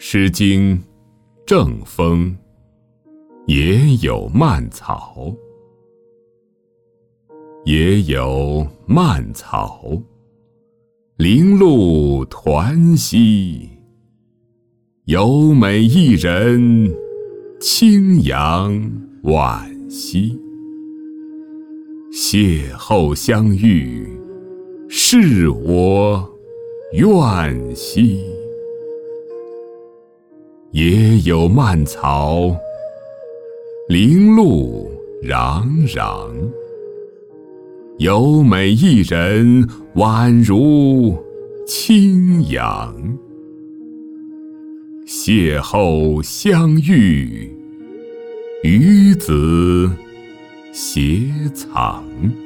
诗经·正风，也有蔓草。也有蔓草，零露团兮。有美一人，清扬惋惜。邂逅相遇，是我愿兮。也有蔓草，零露攘攘。有美一人，宛如清扬。邂逅相遇，与子偕藏。